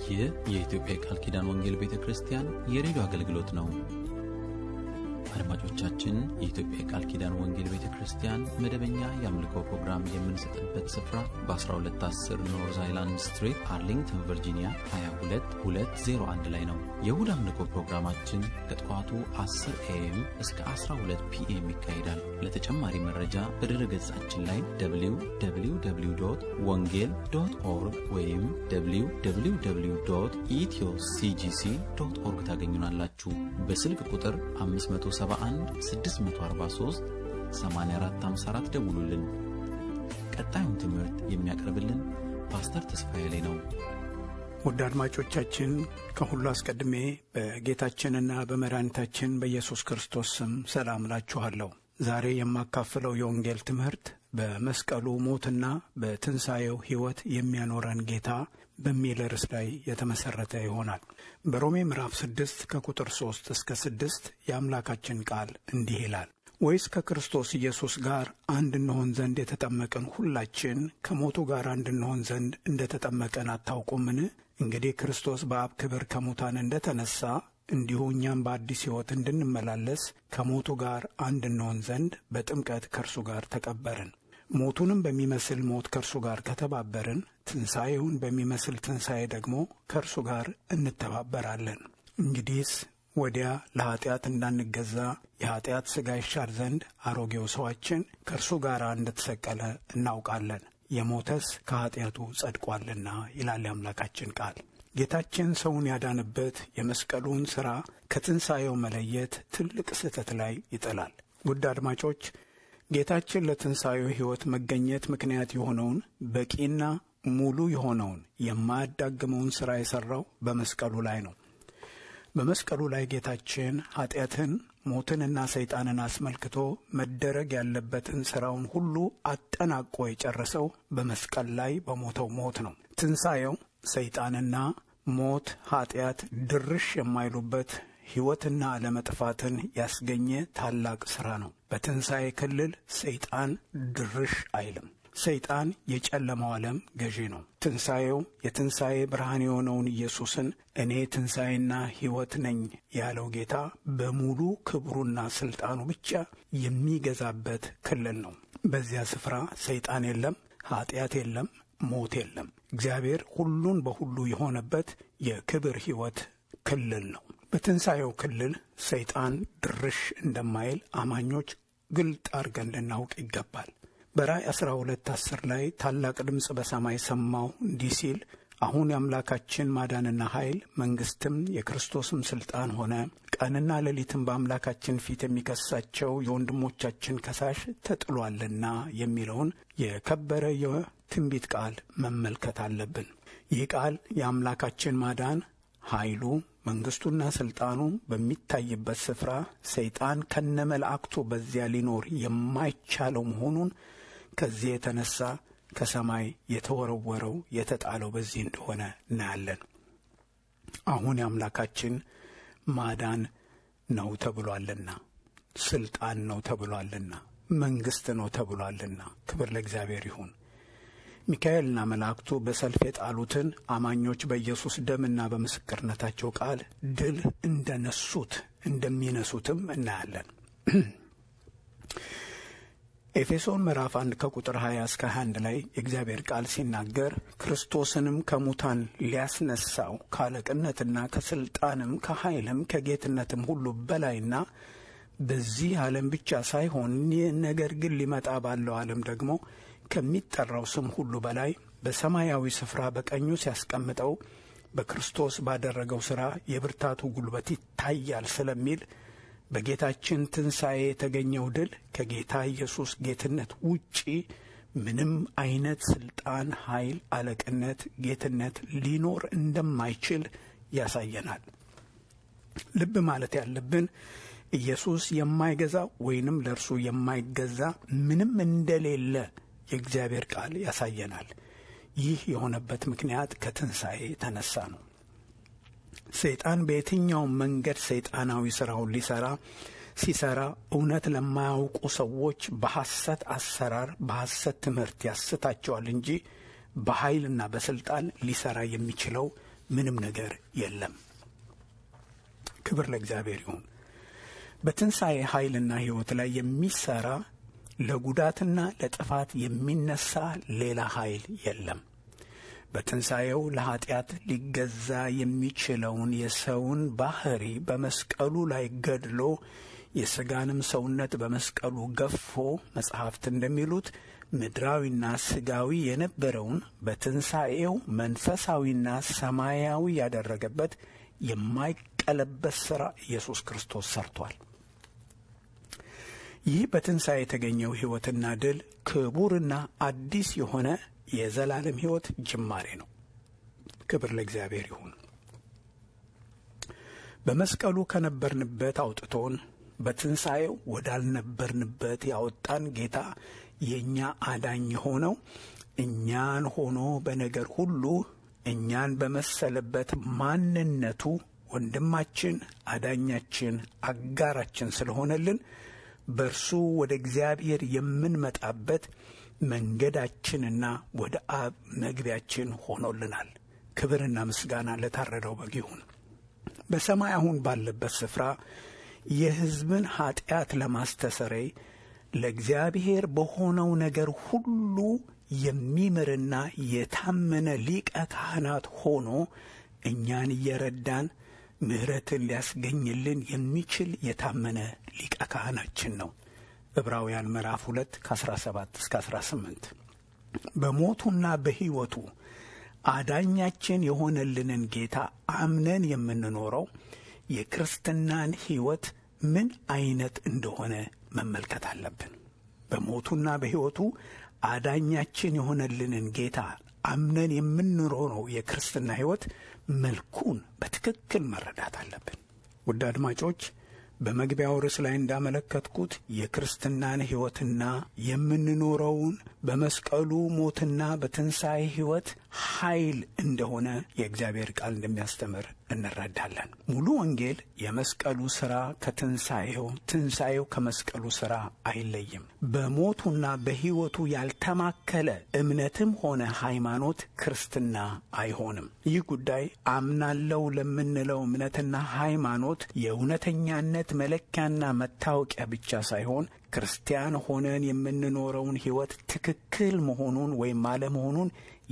ይህ የኢትዮጵያ ቃል ኪዳን ወንጌል ቤተክርስቲያን የሬዲዮ አገልግሎት ነው። አድማጮቻችን፣ የኢትዮጵያ ቃል ኪዳን ወንጌል ቤተክርስቲያን መደበኛ የአምልኮ ፕሮግራም የምንሰጥበት ስፍራ በ1210 ኖርዝ አይላንድ ስትሪት አርሊንግተን ቨርጂኒያ 22201 ላይ ነው። የእሁድ አምልኮ ፕሮግራማችን ከጠዋቱ 10 AM እስከ 12 PM ይካሄዳል። ለተጨማሪ መረጃ በድረ ገጻችን ላይ www.wongel.org ወይም www.ethioCGC.org ታገኙናላችሁ። በስልክ ቁጥር 571-643-8454 ደውሉልን። ቀጣዩን ትምህርት የሚያቀርብልን ፓስተር ተስፋዬ ላይ ነው። ውድ አድማጮቻችን፣ ከሁሉ አስቀድሜ በጌታችንና በመድኃኒታችን በኢየሱስ ክርስቶስ ስም ሰላም እላችኋለሁ። ዛሬ የማካፍለው የወንጌል ትምህርት በመስቀሉ ሞትና በትንሣኤው ሕይወት የሚያኖረን ጌታ በሚል ርዕስ ላይ የተመሠረተ ይሆናል። በሮሜ ምዕራፍ 6 ከቁጥር 3 እስከ 6 የአምላካችን ቃል እንዲህ ይላል። ወይስ ከክርስቶስ ኢየሱስ ጋር አንድ እንሆን ዘንድ የተጠመቅን ሁላችን ከሞቱ ጋር አንድ እንሆን ዘንድ እንደ ተጠመቅን አታውቁምን? እንግዲህ ክርስቶስ በአብ ክብር ከሙታን እንደ ተነሣ እንዲሁ እኛም በአዲስ ሕይወት እንድንመላለስ ከሞቱ ጋር አንድ እንሆን ዘንድ በጥምቀት ከእርሱ ጋር ተቀበርን። ሞቱንም በሚመስል ሞት ከእርሱ ጋር ከተባበርን ትንሣኤውን በሚመስል ትንሣኤ ደግሞ ከእርሱ ጋር እንተባበራለን። እንግዲህስ ወዲያ ለኀጢአት እንዳንገዛ የኀጢአት ሥጋ ይሻር ዘንድ አሮጌው ሰዋችን ከእርሱ ጋር እንደተሰቀለ እናውቃለን። የሞተስ ከኀጢአቱ ጸድቋልና ይላል የአምላካችን ቃል። ጌታችን ሰውን ያዳንበት የመስቀሉን ሥራ ከትንሣኤው መለየት ትልቅ ስህተት ላይ ይጥላል። ውድ አድማጮች፣ ጌታችን ለትንሣኤው ሕይወት መገኘት ምክንያት የሆነውን በቂና ሙሉ የሆነውን የማያዳግመውን ሥራ የሠራው በመስቀሉ ላይ ነው። በመስቀሉ ላይ ጌታችን ኀጢአትን፣ ሞትንና ሰይጣንን አስመልክቶ መደረግ ያለበትን ሥራውን ሁሉ አጠናቆ የጨረሰው በመስቀል ላይ በሞተው ሞት ነው። ትንሣኤው ሰይጣንና ሞት፣ ኀጢአት ድርሽ የማይሉበት ሕይወትና አለመጥፋትን ያስገኘ ታላቅ ሥራ ነው። በትንሣኤ ክልል ሰይጣን ድርሽ አይልም። ሰይጣን የጨለማው ዓለም ገዢ ነው። ትንሣኤው የትንሣኤ ብርሃን የሆነውን ኢየሱስን እኔ ትንሣኤና ሕይወት ነኝ ያለው ጌታ በሙሉ ክብሩና ሥልጣኑ ብቻ የሚገዛበት ክልል ነው። በዚያ ስፍራ ሰይጣን የለም፣ ኀጢአት የለም፣ ሞት የለም። እግዚአብሔር ሁሉን በሁሉ የሆነበት የክብር ሕይወት ክልል ነው። በትንሣኤው ክልል ሰይጣን ድርሽ እንደማይል አማኞች ግልጥ አድርገን ልናውቅ ይገባል። በራእይ 12:10 ላይ ታላቅ ድምፅ በሰማይ ሰማሁ እንዲህ ሲል፣ አሁን የአምላካችን ማዳንና ኃይል መንግሥትም የክርስቶስም ሥልጣን ሆነ። ቀንና ሌሊትም በአምላካችን ፊት የሚከሳቸው የወንድሞቻችን ከሳሽ ተጥሏልና የሚለውን የከበረ የትንቢት ቃል መመልከት አለብን። ይህ ቃል የአምላካችን ማዳን ኃይሉ መንግሥቱና ሥልጣኑ በሚታይበት ስፍራ ሰይጣን ከነመላእክቱ በዚያ ሊኖር የማይቻለው መሆኑን ከዚህ የተነሣ ከሰማይ የተወረወረው የተጣለው በዚህ እንደሆነ እናያለን። አሁን የአምላካችን ማዳን ነው ተብሏልና፣ ሥልጣን ነው ተብሏልና፣ መንግሥት ነው ተብሏልና ክብር ለእግዚአብሔር ይሁን። ሚካኤልና መላእክቱ በሰልፍ የጣሉትን አማኞች በኢየሱስ ደምና በምስክርነታቸው ቃል ድል እንደነሱት እንደሚነሱትም እናያለን። ኤፌሶን ምዕራፍ 1 ከቁጥር 20 እስከ 21 ላይ የእግዚአብሔር ቃል ሲናገር ክርስቶስንም ከሙታን ሊያስነሳው ከአለቅነትና ከሥልጣንም ከኃይልም ከጌትነትም ሁሉ በላይና በዚህ ዓለም ብቻ ሳይሆን ነገር ግን ሊመጣ ባለው ዓለም ደግሞ ከሚጠራው ስም ሁሉ በላይ በሰማያዊ ስፍራ በቀኙ ሲያስቀምጠው በክርስቶስ ባደረገው ሥራ የብርታቱ ጉልበት ይታያል ስለሚል በጌታችን ትንሣኤ የተገኘው ድል ከጌታ ኢየሱስ ጌትነት ውጪ ምንም አይነት ሥልጣን፣ ኃይል፣ አለቅነት፣ ጌትነት ሊኖር እንደማይችል ያሳየናል። ልብ ማለት ያለብን ኢየሱስ የማይገዛ ወይንም ለእርሱ የማይገዛ ምንም እንደሌለ የእግዚአብሔር ቃል ያሳየናል። ይህ የሆነበት ምክንያት ከትንሣኤ የተነሣ ነው። ሰይጣን በየትኛውም መንገድ ሰይጣናዊ ሥራውን ሲሠራ እውነት ለማያውቁ ሰዎች በሐሰት አሰራር፣ በሐሰት ትምህርት ያስታቸዋል እንጂ በኃይልና በሥልጣን ሊሠራ የሚችለው ምንም ነገር የለም። ክብር ለእግዚአብሔር ይሁን። በትንሣኤ ኃይልና ሕይወት ላይ የሚሠራ ለጉዳትና ለጥፋት የሚነሳ ሌላ ኃይል የለም። በትንሣኤው ለኀጢአት ሊገዛ የሚችለውን የሰውን ባሕሪ በመስቀሉ ላይ ገድሎ የሥጋንም ሰውነት በመስቀሉ ገፎ መጻሕፍት እንደሚሉት ምድራዊና ሥጋዊ የነበረውን በትንሣኤው መንፈሳዊና ሰማያዊ ያደረገበት የማይቀለበስ ሥራ ኢየሱስ ክርስቶስ ሰርቷል። ይህ በትንሣኤ የተገኘው ሕይወትና ድል ክቡርና አዲስ የሆነ የዘላለም ሕይወት ጅማሬ ነው። ክብር ለእግዚአብሔር ይሁን። በመስቀሉ ከነበርንበት አውጥቶን በትንሣኤው ወዳልነበርንበት ያወጣን ጌታ የእኛ አዳኝ የሆነው እኛን ሆኖ በነገር ሁሉ እኛን በመሰለበት ማንነቱ ወንድማችን፣ አዳኛችን፣ አጋራችን ስለሆነልን በእርሱ ወደ እግዚአብሔር የምንመጣበት መንገዳችንና ወደ አብ መግቢያችን ሆኖልናል። ክብርና ምስጋና ለታረደው በግ ይሁን። በሰማይ አሁን ባለበት ስፍራ የሕዝብን ኀጢአት ለማስተሰረይ ለእግዚአብሔር በሆነው ነገር ሁሉ የሚምርና የታመነ ሊቀ ካህናት ሆኖ እኛን እየረዳን ምሕረትን ሊያስገኝልን የሚችል የታመነ ሊቀ ካህናችን ነው። ዕብራውያን ምዕራፍ 2 ከ17 እስከ 18 በሞቱና በሕይወቱ አዳኛችን የሆነልንን ጌታ አምነን የምንኖረው የክርስትናን ሕይወት ምን አይነት እንደሆነ መመልከት አለብን። በሞቱና በሕይወቱ አዳኛችን የሆነልንን ጌታ አምነን የምንኖረው የክርስትና ሕይወት መልኩን በትክክል መረዳት አለብን። ውድ አድማጮች፣ በመግቢያው ርዕስ ላይ እንዳመለከትኩት የክርስትናን ሕይወትና የምንኖረውን በመስቀሉ ሞትና በትንሣኤ ሕይወት ኃይል እንደሆነ የእግዚአብሔር ቃል እንደሚያስተምር እንረዳለን። ሙሉ ወንጌል የመስቀሉ ሥራ ከትንሣኤው፣ ትንሣኤው ከመስቀሉ ሥራ አይለይም። በሞቱና በሕይወቱ ያልተማከለ እምነትም ሆነ ሃይማኖት ክርስትና አይሆንም። ይህ ጉዳይ አምናለው ለምንለው እምነትና ሃይማኖት የእውነተኛነት መለኪያና መታወቂያ ብቻ ሳይሆን ክርስቲያን ሆነን የምንኖረውን ሕይወት ትክክል መሆኑን ወይም አለመሆኑን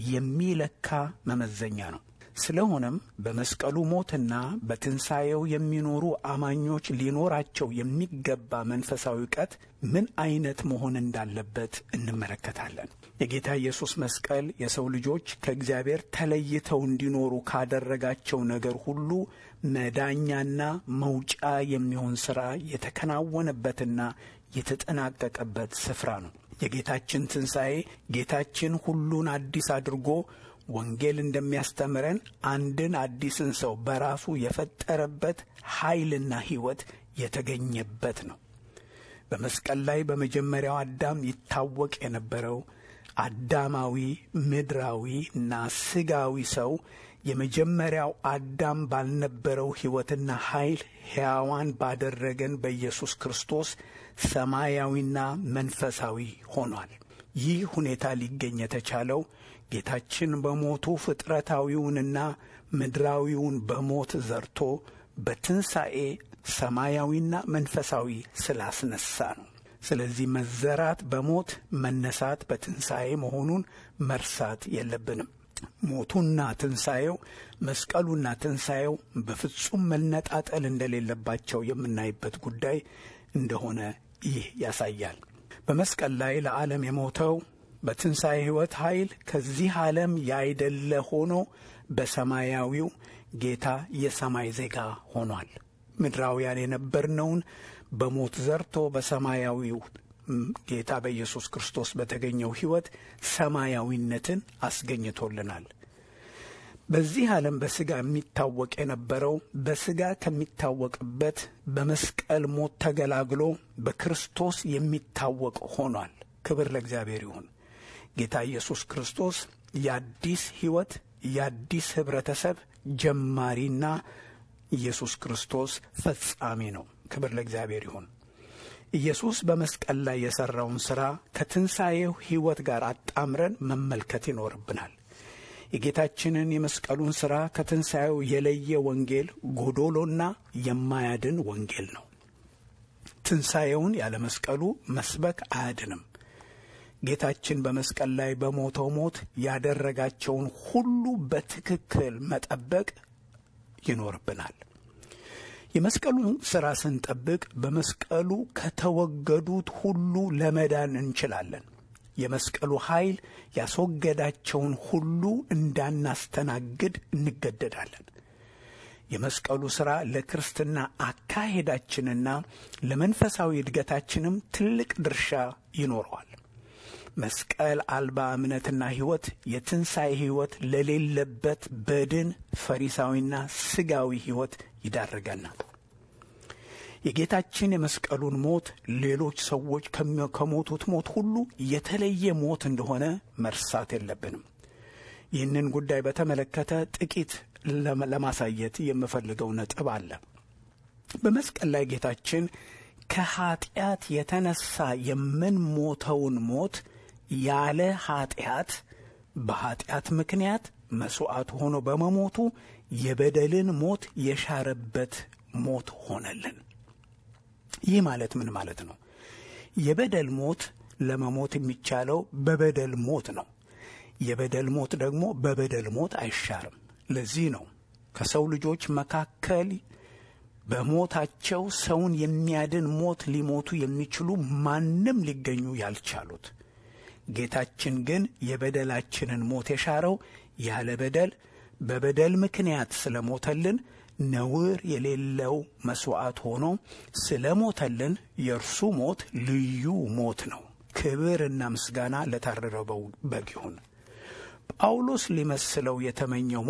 የሚለካ መመዘኛ ነው። ስለሆነም በመስቀሉ ሞትና በትንሣኤው የሚኖሩ አማኞች ሊኖራቸው የሚገባ መንፈሳዊ ዕውቀት ምን አይነት መሆን እንዳለበት እንመለከታለን። የጌታ ኢየሱስ መስቀል የሰው ልጆች ከእግዚአብሔር ተለይተው እንዲኖሩ ካደረጋቸው ነገር ሁሉ መዳኛና መውጫ የሚሆን ሥራ የተከናወነበትና የተጠናቀቀበት ስፍራ ነው። የጌታችን ትንሣኤ ጌታችን ሁሉን አዲስ አድርጎ ወንጌል እንደሚያስተምረን አንድን አዲስን ሰው በራሱ የፈጠረበት ኃይልና ሕይወት የተገኘበት ነው። በመስቀል ላይ በመጀመሪያው አዳም ይታወቅ የነበረው አዳማዊ ምድራዊና ሥጋዊ ሰው የመጀመሪያው አዳም ባልነበረው ሕይወትና ኃይል ሕያዋን ባደረገን በኢየሱስ ክርስቶስ ሰማያዊና መንፈሳዊ ሆኗል። ይህ ሁኔታ ሊገኝ የተቻለው ጌታችን በሞቱ ፍጥረታዊውንና ምድራዊውን በሞት ዘርቶ በትንሣኤ ሰማያዊና መንፈሳዊ ስላስነሳ ነው። ስለዚህ መዘራት በሞት መነሳት በትንሣኤ መሆኑን መርሳት የለብንም። ሞቱና ትንሣኤው፣ መስቀሉና ትንሣኤው በፍጹም መነጣጠል እንደሌለባቸው የምናይበት ጉዳይ እንደሆነ ይህ ያሳያል። በመስቀል ላይ ለዓለም የሞተው በትንሣኤ ሕይወት ኃይል ከዚህ ዓለም ያይደለ ሆኖ በሰማያዊው ጌታ የሰማይ ዜጋ ሆኗል። ምድራውያን የነበርነውን በሞት ዘርቶ በሰማያዊው ጌታ በኢየሱስ ክርስቶስ በተገኘው ሕይወት ሰማያዊነትን አስገኝቶልናል። በዚህ ዓለም በሥጋ የሚታወቅ የነበረው በሥጋ ከሚታወቅበት በመስቀል ሞት ተገላግሎ በክርስቶስ የሚታወቅ ሆኗል። ክብር ለእግዚአብሔር ይሁን። ጌታ ኢየሱስ ክርስቶስ የአዲስ ሕይወት የአዲስ ኅብረተሰብ ጀማሪና ኢየሱስ ክርስቶስ ፈጻሚ ነው። ክብር ለእግዚአብሔር ይሁን። ኢየሱስ በመስቀል ላይ የሠራውን ሥራ ከትንሣኤው ሕይወት ጋር አጣምረን መመልከት ይኖርብናል። የጌታችንን የመስቀሉን ሥራ ከትንሣኤው የለየ ወንጌል ጎዶሎና የማያድን ወንጌል ነው። ትንሣኤውን ያለ መስቀሉ መስበክ አያድንም። ጌታችን በመስቀል ላይ በሞተው ሞት ያደረጋቸውን ሁሉ በትክክል መጠበቅ ይኖርብናል። የመስቀሉን ሥራ ስንጠብቅ በመስቀሉ ከተወገዱት ሁሉ ለመዳን እንችላለን። የመስቀሉ ኃይል ያስወገዳቸውን ሁሉ እንዳናስተናግድ እንገደዳለን። የመስቀሉ ሥራ ለክርስትና አካሄዳችንና ለመንፈሳዊ እድገታችንም ትልቅ ድርሻ ይኖረዋል። መስቀል አልባ እምነትና ሕይወት የትንሣኤ ሕይወት ለሌለበት በድን ፈሪሳዊና ሥጋዊ ሕይወት ይዳርገናል። የጌታችን የመስቀሉን ሞት ሌሎች ሰዎች ከሞቱት ሞት ሁሉ የተለየ ሞት እንደሆነ መርሳት የለብንም። ይህንን ጉዳይ በተመለከተ ጥቂት ለማሳየት የምፈልገው ነጥብ አለ። በመስቀል ላይ ጌታችን ከኃጢአት የተነሳ የምንሞተውን ሞት ያለ ኃጢአት በኃጢአት ምክንያት መሥዋዕት ሆኖ በመሞቱ የበደልን ሞት የሻረበት ሞት ሆነልን። ይህ ማለት ምን ማለት ነው? የበደል ሞት ለመሞት የሚቻለው በበደል ሞት ነው። የበደል ሞት ደግሞ በበደል ሞት አይሻርም። ለዚህ ነው ከሰው ልጆች መካከል በሞታቸው ሰውን የሚያድን ሞት ሊሞቱ የሚችሉ ማንም ሊገኙ ያልቻሉት። ጌታችን ግን የበደላችንን ሞት የሻረው ያለ በደል በበደል ምክንያት ስለሞተልን ነውር የሌለው መሥዋዕት ሆኖ ስለሞተልን የእርሱ ሞት ልዩ ሞት ነው። ክብርና ምስጋና ለታረደው በግ ይሁን። ጳውሎስ ሊመስለው የተመኘው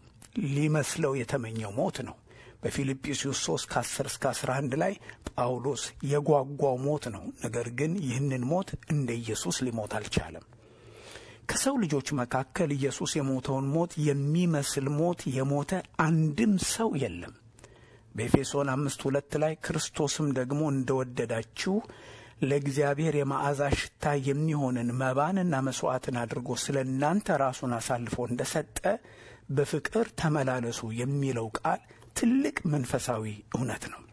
ሞት ነው። በፊልጵስዩስ 3:10-11 ላይ ጳውሎስ የጓጓው ሞት ነው። ነገር ግን ይህንን ሞት እንደ ኢየሱስ ሊሞት አልቻለም። ከሰው ልጆች መካከል ኢየሱስ የሞተውን ሞት የሚመስል ሞት የሞተ አንድም ሰው የለም። በኤፌሶን 5:2 ላይ ክርስቶስም ደግሞ እንደወደዳችሁ ለእግዚአብሔር የመዓዛ ሽታ የሚሆንን መባንና መሥዋዕትን አድርጎ ስለ እናንተ ራሱን አሳልፎ እንደሰጠ በፍቅር ተመላለሱ የሚለው ቃል ትልቅ መንፈሳዊ እውነት ነው።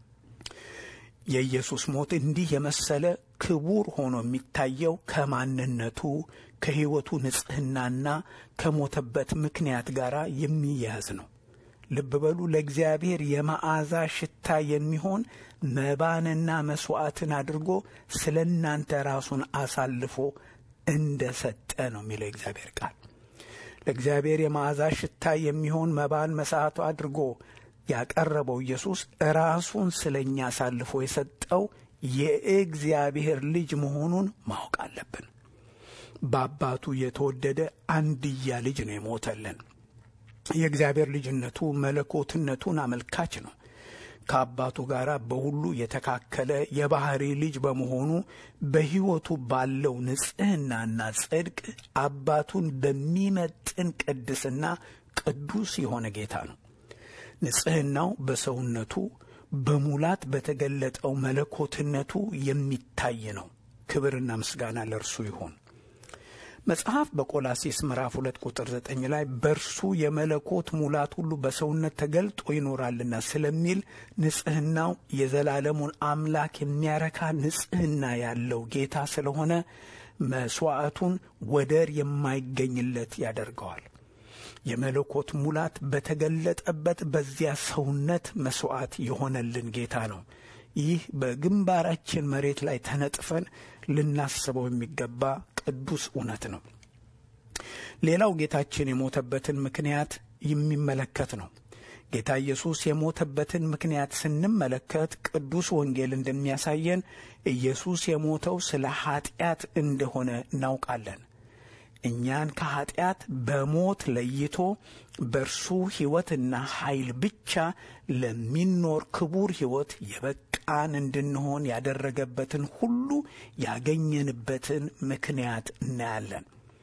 የኢየሱስ ሞት እንዲህ የመሰለ ክቡር ሆኖ የሚታየው ከማንነቱ ከሕይወቱ ንጽሕናና ከሞተበት ምክንያት ጋር የሚያያዝ ነው። ልብ በሉ፣ ለእግዚአብሔር የመዓዛ ሽታ የሚሆን መባንና መሥዋዕትን አድርጎ ስለ እናንተ ራሱን አሳልፎ እንደሰጠ ነው የሚለው እግዚአብሔር ቃል። ለእግዚአብሔር የመዓዛ ሽታ የሚሆን መባን መሥዋዕት አድርጎ ያቀረበው ኢየሱስ ራሱን ስለኛ አሳልፎ የሰጠው የእግዚአብሔር ልጅ መሆኑን ማወቅ አለብን። በአባቱ የተወደደ አንድያ ልጅ ነው የሞተልን። የእግዚአብሔር ልጅነቱ መለኮትነቱን አመልካች ነው። ከአባቱ ጋር በሁሉ የተካከለ የባህሪ ልጅ በመሆኑ በሕይወቱ ባለው ንጽሕናና ጽድቅ አባቱን በሚመጥን ቅድስና ቅዱስ የሆነ ጌታ ነው። ንጽሕናው በሰውነቱ በሙላት በተገለጠው መለኮትነቱ የሚታይ ነው። ክብርና ምስጋና ለእርሱ ይሁን። መጽሐፍ በቆላስይስ ምዕራፍ 2:9 ላይ በእርሱ የመለኮት ሙላት ሁሉ በሰውነት ተገልጦ ይኖራልና ስለሚል ንጽሕናው የዘላለሙን አምላክ የሚያረካ ንጽሕና ያለው ጌታ ስለሆነ መሥዋዕቱን ወደር የማይገኝለት ያደርገዋል። የመለኮት ሙላት በተገለጠበት በዚያ ሰውነት መሥዋዕት የሆነልን ጌታ ነው። ይህ በግንባራችን መሬት ላይ ተነጥፈን ልናስበው የሚገባ ቅዱስ እውነት ነው። ሌላው ጌታችን የሞተበትን ምክንያት የሚመለከት ነው። ጌታ ኢየሱስ የሞተበትን ምክንያት ስንመለከት ቅዱስ ወንጌል እንደሚያሳየን ኢየሱስ የሞተው ስለ ኃጢአት እንደሆነ እናውቃለን። እኛን ከኃጢአት በሞት ለይቶ በእርሱ ሕይወትና ኃይል ብቻ ለሚኖር ክቡር ሕይወት የበቃን እንድንሆን ያደረገበትን ሁሉ ያገኘንበትን ምክንያት እናያለን።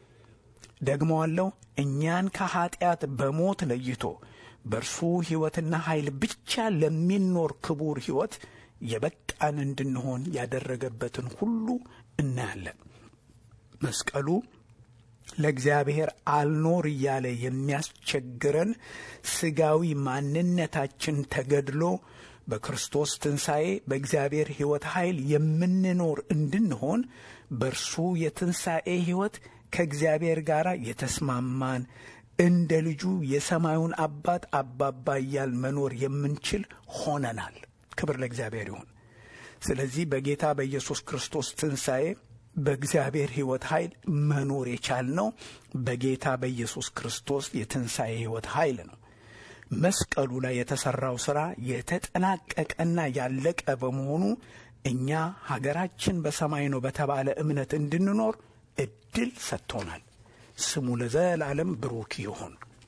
ደግሞአለሁ፣ እኛን ከኃጢአት በሞት ለይቶ በእርሱ ሕይወትና ኃይል ብቻ ለሚኖር ክቡር ሕይወት የበቃን እንድንሆን ያደረገበትን ሁሉ እናያለን። መስቀሉ ለእግዚአብሔር አልኖር እያለ የሚያስቸግረን ሥጋዊ ማንነታችን ተገድሎ በክርስቶስ ትንሣኤ በእግዚአብሔር ሕይወት ኃይል የምንኖር እንድንሆን በእርሱ የትንሣኤ ሕይወት ከእግዚአብሔር ጋር የተስማማን እንደ ልጁ የሰማዩን አባት አባባ እያል መኖር የምንችል ሆነናል። ክብር ለእግዚአብሔር ይሁን። ስለዚህ በጌታ በኢየሱስ ክርስቶስ ትንሣኤ በእግዚአብሔር ሕይወት ኃይል መኖር የቻልነው በጌታ በኢየሱስ ክርስቶስ የትንሣኤ ሕይወት ኃይል ነው። መስቀሉ ላይ የተሠራው ሥራ የተጠናቀቀና ያለቀ በመሆኑ እኛ ሀገራችን በሰማይ ነው በተባለ እምነት እንድንኖር ዕድል ሰጥቶናል። ስሙ ለዘላለም ብሩክ ይሁን።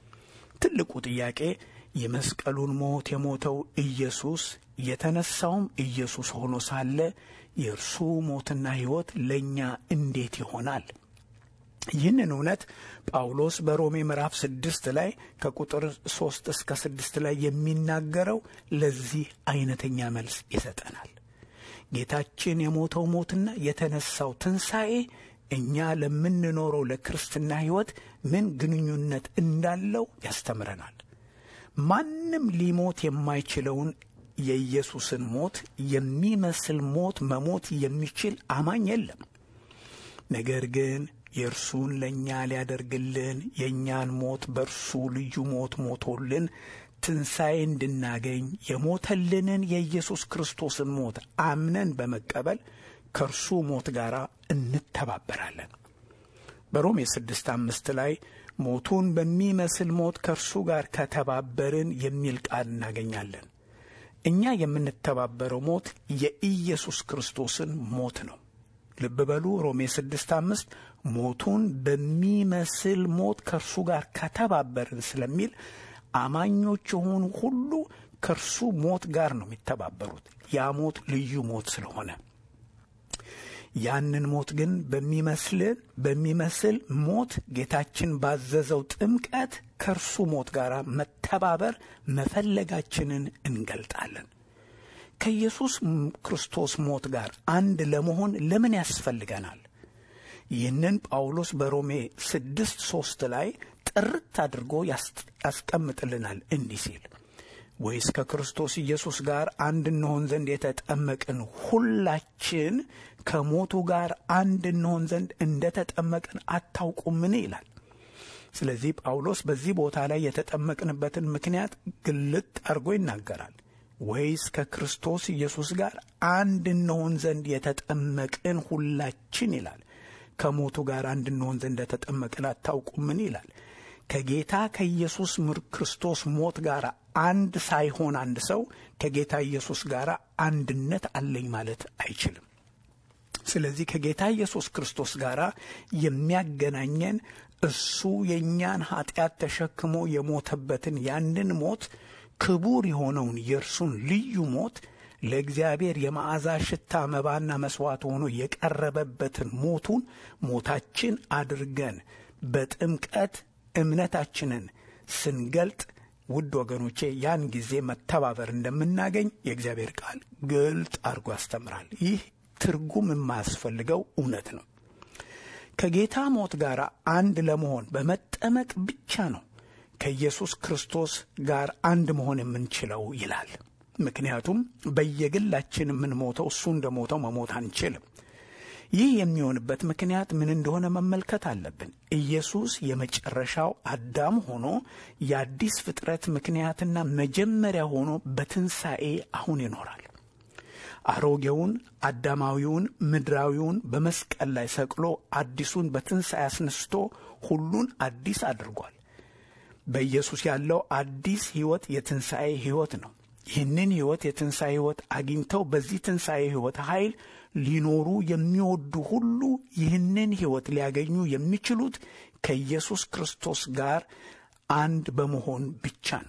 ትልቁ ጥያቄ የመስቀሉን ሞት የሞተው ኢየሱስ የተነሳውም ኢየሱስ ሆኖ ሳለ የእርሱ ሞትና ሕይወት ለእኛ እንዴት ይሆናል? ይህንን እውነት ጳውሎስ በሮሜ ምዕራፍ 6 ላይ ከቁጥር 3 እስከ 6 ላይ የሚናገረው ለዚህ አይነተኛ መልስ ይሰጠናል። ጌታችን የሞተው ሞትና የተነሳው ትንሣኤ እኛ ለምንኖረው ለክርስትና ሕይወት ምን ግንኙነት እንዳለው ያስተምረናል። ማንም ሊሞት የማይችለውን የኢየሱስን ሞት የሚመስል ሞት መሞት የሚችል አማኝ የለም። ነገር ግን የእርሱን ለእኛ ሊያደርግልን የእኛን ሞት በእርሱ ልዩ ሞት ሞቶልን ትንሣኤ እንድናገኝ የሞተልንን የኢየሱስ ክርስቶስን ሞት አምነን በመቀበል ከእርሱ ሞት ጋር እንተባበራለን። በሮሜ 6:5 ላይ ሞቱን በሚመስል ሞት ከእርሱ ጋር ከተባበርን የሚል ቃል እናገኛለን። እኛ የምንተባበረው ሞት የኢየሱስ ክርስቶስን ሞት ነው። ልብ በሉ፣ ሮሜ 6:5 ሞቱን በሚመስል ሞት ከእርሱ ጋር ከተባበርን ስለሚል አማኞች የሆኑ ሁሉ ከእርሱ ሞት ጋር ነው የሚተባበሩት። ያ ሞት ልዩ ሞት ስለሆነ ያንን ሞት ግን በሚመስል ሞት ጌታችን ባዘዘው ጥምቀት ከእርሱ ሞት ጋር መተባበር መፈለጋችንን እንገልጣለን። ከኢየሱስ ክርስቶስ ሞት ጋር አንድ ለመሆን ለምን ያስፈልገናል? ይህንን ጳውሎስ በሮሜ 6:3 ላይ ጥርት አድርጎ ያስቀምጥልናል እንዲህ ሲል፣ ወይስ ከክርስቶስ ኢየሱስ ጋር አንድ እንሆን ዘንድ የተጠመቅን ሁላችን ከሞቱ ጋር አንድ እንሆን ዘንድ እንደተጠመቅን አታውቁምን? ይላል። ስለዚህ ጳውሎስ በዚህ ቦታ ላይ የተጠመቅንበትን ምክንያት ግልጥ አድርጎ ይናገራል። ወይስ ከክርስቶስ ኢየሱስ ጋር አንድ እንሆን ዘንድ የተጠመቅን ሁላችን ይላል። ከሞቱ ጋር አንድ እንሆን ዘንድ እንደተጠመቅን አታውቁምን? ይላል። ከጌታ ከኢየሱስ ክርስቶስ ሞት ጋር አንድ ሳይሆን አንድ ሰው ከጌታ ኢየሱስ ጋር አንድነት አለኝ ማለት አይችልም። ስለዚህ ከጌታ ኢየሱስ ክርስቶስ ጋር የሚያገናኘን እሱ የእኛን ኃጢአት ተሸክሞ የሞተበትን ያንን ሞት ክቡር የሆነውን የእርሱን ልዩ ሞት ለእግዚአብሔር የመዓዛ ሽታ መባና መስዋዕት ሆኖ የቀረበበትን ሞታችን አድርገን በጥምቀት እምነታችንን ስንገልጥ ውድ ወገኖቼ ያን ጊዜ መተባበር እንደምናገኝ የእግዚአብሔር ቃል ግልጥ አድርጎ ያስተምራል። ይህ ትርጉም የማያስፈልገው እውነት ነው። ከጌታ ሞት ጋር አንድ ለመሆን በመጠመቅ ብቻ ነው ከኢየሱስ ክርስቶስ ጋር አንድ መሆን የምንችለው ይላል። ምክንያቱም በየግላችን የምንሞተው እሱ እንደሞተው መሞት አንችልም። ይህ የሚሆንበት ምክንያት ምን እንደሆነ መመልከት አለብን። ኢየሱስ የመጨረሻው አዳም ሆኖ የአዲስ ፍጥረት ምክንያትና መጀመሪያ ሆኖ በትንሣኤ አሁን ይኖራል። አሮጌውን አዳማዊውን ምድራዊውን በመስቀል ላይ ሰቅሎ አዲሱን በትንሣኤ አስነስቶ ሁሉን አዲስ አድርጓል። በኢየሱስ ያለው አዲስ ሕይወት የትንሣኤ ሕይወት ነው። ይህንን ሕይወት የትንሣኤ ሕይወት አግኝተው በዚህ ትንሣኤ ሕይወት ኃይል ሊኖሩ የሚወዱ ሁሉ ይህንን ሕይወት ሊያገኙ የሚችሉት ከኢየሱስ ክርስቶስ ጋር አንድ በመሆን ብቻ ነው።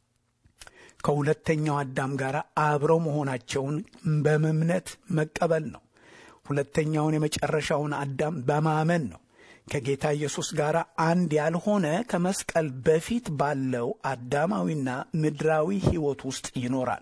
ከሁለተኛው አዳም ጋር አብረው መሆናቸውን በእምነት መቀበል ነው። ሁለተኛውን የመጨረሻውን አዳም በማመን ነው። ከጌታ ኢየሱስ ጋር አንድ ያልሆነ ከመስቀል በፊት ባለው አዳማዊና ምድራዊ ሕይወት ውስጥ ይኖራል።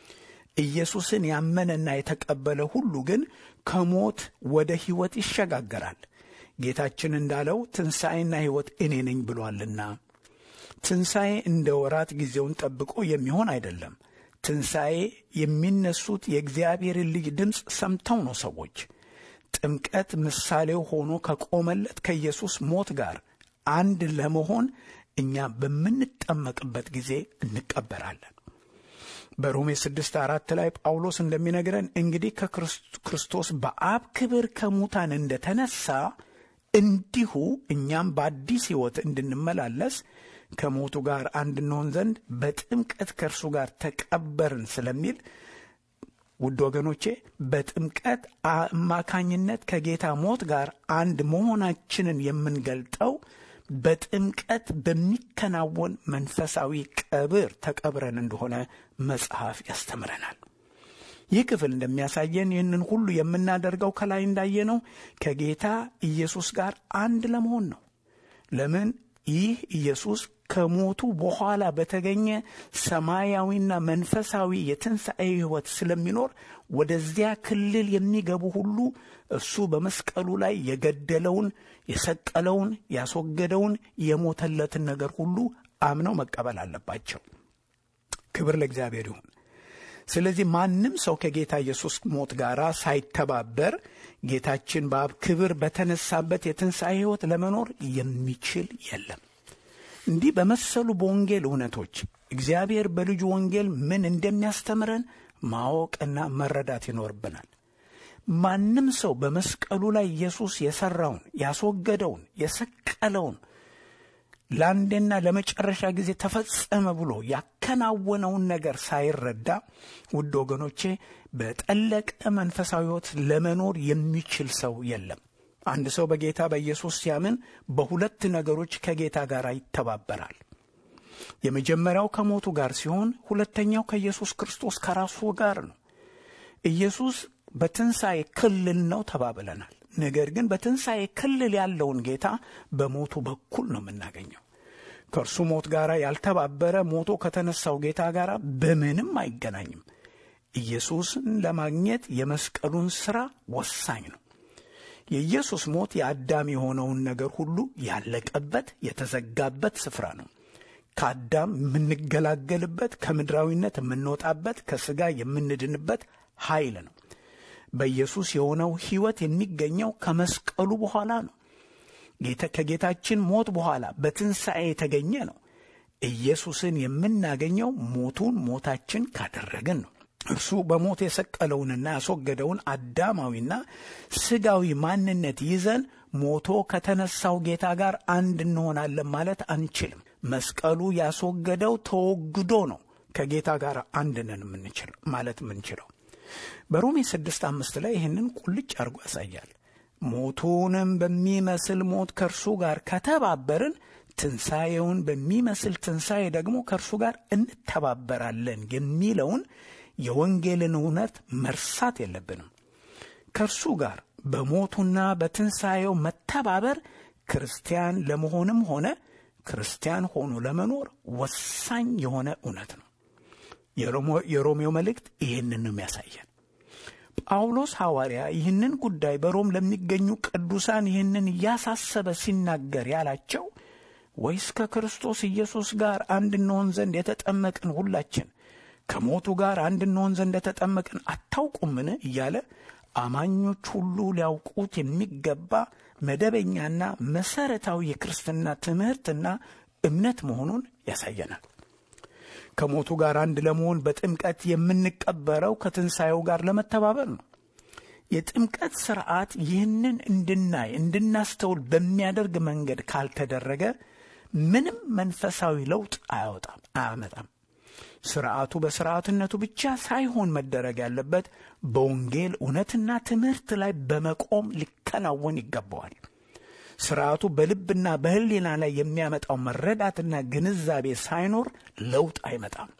ኢየሱስን ያመነና የተቀበለ ሁሉ ግን ከሞት ወደ ሕይወት ይሸጋገራል። ጌታችን እንዳለው ትንሣኤና ሕይወት እኔ ነኝ ብሏልና። ትንሣኤ እንደ ወራት ጊዜውን ጠብቆ የሚሆን አይደለም። ትንሣኤ የሚነሱት የእግዚአብሔርን ልጅ ድምፅ ሰምተው ነው ሰዎች። ጥምቀት ምሳሌው ሆኖ ከቆመለት ከኢየሱስ ሞት ጋር አንድ ለመሆን እኛ በምንጠመቅበት ጊዜ እንቀበራለን። በሮሜ 6:4 ላይ ጳውሎስ እንደሚነግረን እንግዲህ ከክርስቶስ በአብ ክብር ከሙታን እንደተነሳ እንዲሁ እኛም በአዲስ ሕይወት እንድንመላለስ ከሞቱ ጋር አንድ እንሆን ዘንድ በጥምቀት ከእርሱ ጋር ተቀበርን ስለሚል፣ ውድ ወገኖቼ በጥምቀት አማካኝነት ከጌታ ሞት ጋር አንድ መሆናችንን የምንገልጠው በጥምቀት በሚከናወን መንፈሳዊ ቀብር ተቀብረን እንደሆነ መጽሐፍ ያስተምረናል። ይህ ክፍል እንደሚያሳየን ይህንን ሁሉ የምናደርገው ከላይ እንዳየነው ከጌታ ኢየሱስ ጋር አንድ ለመሆን ነው። ለምን? ይህ ኢየሱስ ከሞቱ በኋላ በተገኘ ሰማያዊና መንፈሳዊ የትንሣኤ ሕይወት ስለሚኖር ወደዚያ ክልል የሚገቡ ሁሉ እሱ በመስቀሉ ላይ የገደለውን፣ የሰቀለውን፣ ያስወገደውን፣ የሞተለትን ነገር ሁሉ አምነው መቀበል አለባቸው። ክብር ለእግዚአብሔር ይሁን። ስለዚህ ማንም ሰው ከጌታ ኢየሱስ ሞት ጋር ሳይተባበር ጌታችን በአብ ክብር በተነሳበት የትንሣኤ ሕይወት ለመኖር የሚችል የለም። እንዲህ በመሰሉ በወንጌል እውነቶች እግዚአብሔር በልጁ ወንጌል ምን እንደሚያስተምረን ማወቅና መረዳት ይኖርብናል። ማንም ሰው በመስቀሉ ላይ ኢየሱስ የሰራውን፣ ያስወገደውን፣ የሰቀለውን ለአንዴና ለመጨረሻ ጊዜ ተፈጸመ ብሎ ያከናወነውን ነገር ሳይረዳ ውድ ወገኖቼ በጠለቀ መንፈሳዊ ሕይወት ለመኖር የሚችል ሰው የለም። አንድ ሰው በጌታ በኢየሱስ ሲያምን በሁለት ነገሮች ከጌታ ጋር ይተባበራል። የመጀመሪያው ከሞቱ ጋር ሲሆን፣ ሁለተኛው ከኢየሱስ ክርስቶስ ከራሱ ጋር ነው። ኢየሱስ በትንሣኤ ክልል ነው ተባብለናል። ነገር ግን በትንሣኤ ክልል ያለውን ጌታ በሞቱ በኩል ነው የምናገኘው። ከእርሱ ሞት ጋር ያልተባበረ ሞቶ ከተነሳው ጌታ ጋር በምንም አይገናኝም። ኢየሱስን ለማግኘት የመስቀሉን ሥራ ወሳኝ ነው። የኢየሱስ ሞት የአዳም የሆነውን ነገር ሁሉ ያለቀበት የተዘጋበት ስፍራ ነው። ከአዳም የምንገላገልበት፣ ከምድራዊነት የምንወጣበት፣ ከሥጋ የምንድንበት ኃይል ነው። በኢየሱስ የሆነው ሕይወት የሚገኘው ከመስቀሉ በኋላ ነው። ከጌታችን ሞት በኋላ በትንሣኤ የተገኘ ነው። ኢየሱስን የምናገኘው ሞቱን ሞታችን ካደረግን ነው። እርሱ በሞት የሰቀለውንና ያስወገደውን አዳማዊና ሥጋዊ ማንነት ይዘን ሞቶ ከተነሳው ጌታ ጋር አንድ እንሆናለን ማለት አንችልም። መስቀሉ ያስወገደው ተወግዶ ነው ከጌታ ጋር አንድ ነን የምንችለው። በሮሜ 6:5 ላይ ይህንን ቁልጭ አድርጎ ያሳያል። ሞቱንም በሚመስል ሞት ከእርሱ ጋር ከተባበርን ትንሣኤውን በሚመስል ትንሣኤ ደግሞ ከእርሱ ጋር እንተባበራለን የሚለውን የወንጌልን እውነት መርሳት የለብንም። ከእርሱ ጋር በሞቱና በትንሣኤው መተባበር ክርስቲያን ለመሆንም ሆነ ክርስቲያን ሆኖ ለመኖር ወሳኝ የሆነ እውነት ነው። የሮሜው መልእክት ይህንን ነው የሚያሳየን። ጳውሎስ ሐዋርያ ይህንን ጉዳይ በሮም ለሚገኙ ቅዱሳን ይህንን እያሳሰበ ሲናገር ያላቸው ወይስ ከክርስቶስ ኢየሱስ ጋር አንድ እንሆን ዘንድ የተጠመቅን ሁላችን ከሞቱ ጋር አንድ እንሆን ዘንድ የተጠመቅን አታውቁምን እያለ አማኞች ሁሉ ሊያውቁት የሚገባ መደበኛና መሰረታዊ የክርስትና ትምህርትና እምነት መሆኑን ያሳየናል። ከሞቱ ጋር አንድ ለመሆን በጥምቀት የምንቀበረው ከትንሣኤው ጋር ለመተባበር ነው። የጥምቀት ሥርዓት ይህንን እንድናስተውል በሚያደርግ መንገድ ካልተደረገ ምንም መንፈሳዊ ለውጥ አያመጣም። ሥርዓቱ በሥርዓትነቱ ብቻ ሳይሆን መደረግ ያለበት በወንጌል እውነትና ትምህርት ላይ በመቆም ሊከናወን ይገባዋል። ሥርዓቱ በልብና በሕሊና ላይ የሚያመጣው መረዳትና ግንዛቤ ሳይኖር ለውጥ አይመጣም።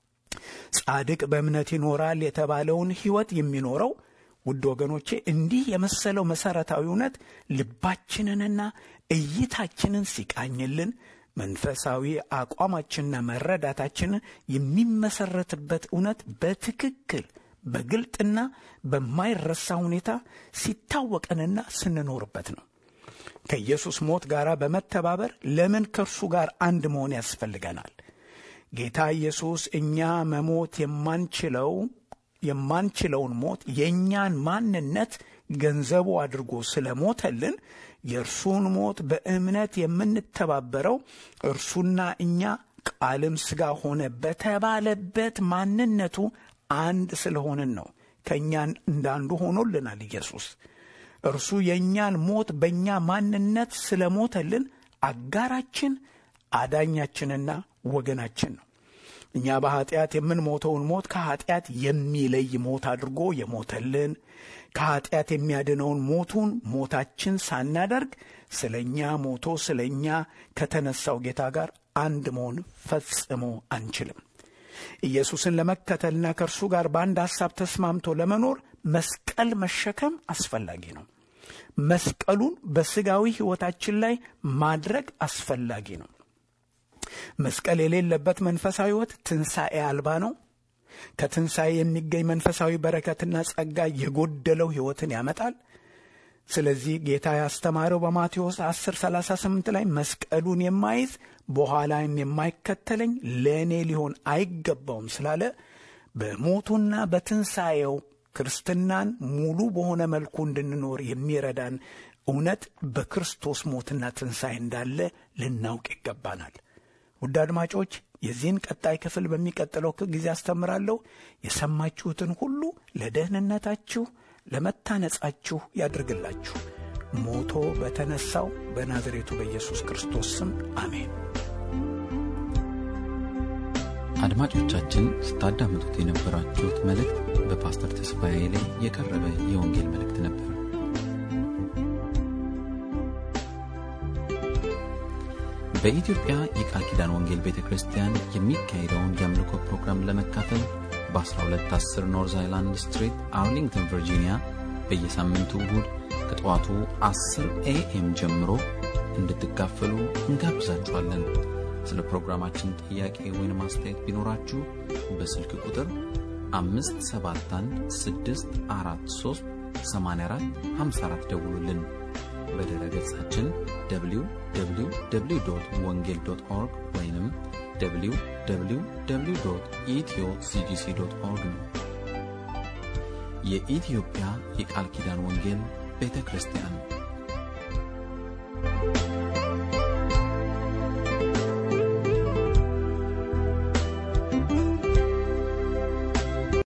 ጻድቅ በእምነት ይኖራል የተባለውን ሕይወት የሚኖረው ውድ ወገኖቼ እንዲህ የመሰለው መሠረታዊ እውነት ልባችንንና እይታችንን ሲቃኝልን መንፈሳዊ አቋማችንና መረዳታችንን የሚመሰረትበት እውነት በትክክል በግልጥና በማይረሳ ሁኔታ ሲታወቀንና ስንኖርበት ነው። ከኢየሱስ ሞት ጋር በመተባበር ለምን ከእርሱ ጋር አንድ መሆን ያስፈልገናል? ጌታ ኢየሱስ እኛ መሞት የማንችለውን ሞት የእኛን ማንነት ገንዘቡ አድርጎ ስለሞተልን የእርሱን ሞት በእምነት የምንተባበረው እርሱና እኛ ቃልም ሥጋ ሆነ በተባለበት ማንነቱ አንድ ስለሆንን ነው። ከእኛን እንዳንዱ ሆኖልናል ኢየሱስ። እርሱ የእኛን ሞት በእኛ ማንነት ስለሞተልን አጋራችን፣ አዳኛችንና ወገናችን ነው። እኛ በኃጢአት የምንሞተውን ሞት ከኃጢአት የሚለይ ሞት አድርጎ የሞተልን፣ ከኃጢአት የሚያድነውን ሞታችን ሳናደርግ ስለኛ ሞቶ ስለኛ ከተነሳው ጌታ ጋር አንድ መሆን ፈጽሞ አንችልም። ኢየሱስን ለመከተልና ከእርሱ ጋር በአንድ ሐሳብ ተስማምቶ ለመኖር መስቀል መሸከም አስፈላጊ ነው። መስቀሉን በሥጋዊ ሕይወታችን ላይ ማድረግ አስፈላጊ ነው። መስቀል የሌለበት መንፈሳዊ ሕይወት ትንሣኤ አልባ ነው። ከትንሣኤ የሚገኝ መንፈሳዊ በረከትና ጸጋ የጎደለው ሕይወትን ያመጣል። ስለዚህ ጌታ ያስተማረው በማቴዎስ 10:38 ላይ መስቀሉን የማይዝ በኋላም የማይከተለኝ ለእኔ ሊሆን አይገባውም ስላለ በሞቱና በትንሣኤው ክርስትናን ሙሉ በሆነ መልኩ እንድንኖር የሚረዳን እውነት በክርስቶስ ሞትና ትንሣኤ እንዳለ ልናውቅ ይገባናል። ውድ አድማጮች፣ የዚህን ቀጣይ ክፍል በሚቀጥለው ጊዜ አስተምራለሁ። የሰማችሁትን ሁሉ ለደህንነታችሁ ለመታነጻችሁ ያድርግላችሁ። ሞቶ በተነሳው በናዝሬቱ በኢየሱስ ክርስቶስ ስም አሜን። አድማጮቻችን፣ ስታዳምጡት የነበራችሁት መልእክት በፓስተር ተስፋዬ ላይ የቀረበ የወንጌል መልእክት ነበር። በኢትዮጵያ የቃል ኪዳን ወንጌል ቤተክርስቲያን የሚካሄደውን የአምልኮ ፕሮግራም ለመካፈል በ1210 ኖርዝ አይላንድ ስትሪት አርሊንግተን ቨርጂኒያ በየሳምንቱ እሁድ ከጠዋቱ 10 AM ጀምሮ እንድትካፈሉ እንጋብዛችኋለን። ስለ ፕሮግራማችን ጥያቄ ወይም አስተያየት ቢኖራችሁ በስልክ ቁጥር 571-643-8454 ደውሉልን። በድረ-ገጻችን www.wongel.org ወይም www.ethio.cgc.org ነው። የኢትዮጵያ የቃል ኪዳን ወንጌል ቤተክርስቲያን